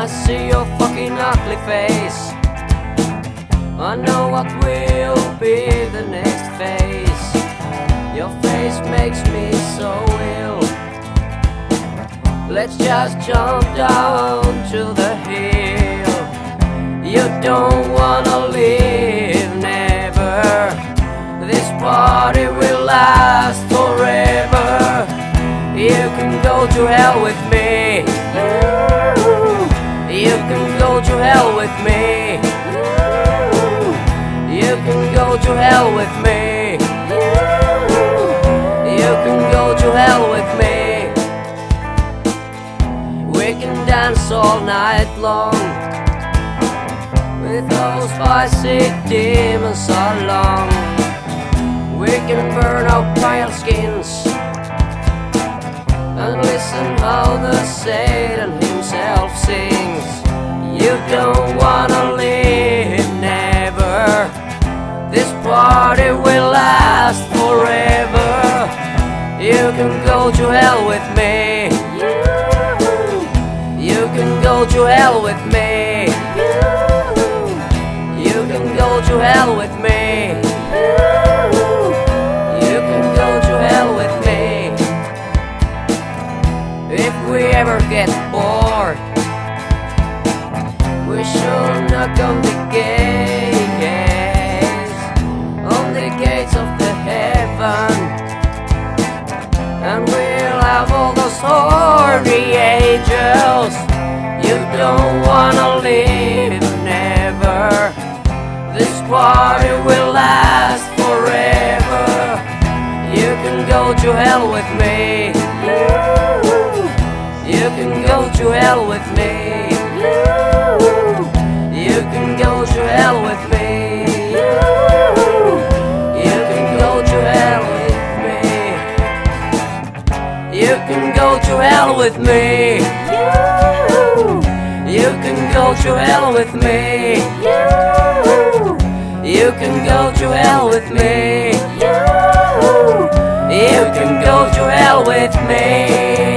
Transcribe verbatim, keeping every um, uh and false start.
see your fucking ugly face. I know what will be the next phase. Your face makes me so ill. Let's just jump down to the hill. You don't wanna live, never. This party will last forever. You can go to hell with me. You can go to hell with me. You can go to hell with me. You can go to hell with me. We can dance all night long with those spicy demons along. We can burn our pale skins and listen how the Satan himself sings. You don't wanna live, never. This party will last forever. You can go to hell with me. You can go to hell with me. You can go to hell with me. You can go to hell with me. If we ever get bored, we should knock on the gates, on the gates of the heaven, and we'll have all those horny angels. You don't wanna live, never. This party will last forever. You can go to hell with me. You can go to hell with me. You can go to hell with me. You can go to hell with me. You can go to hell with me. You can go to hell with me. You can go to hell with me. You can go to hell with me.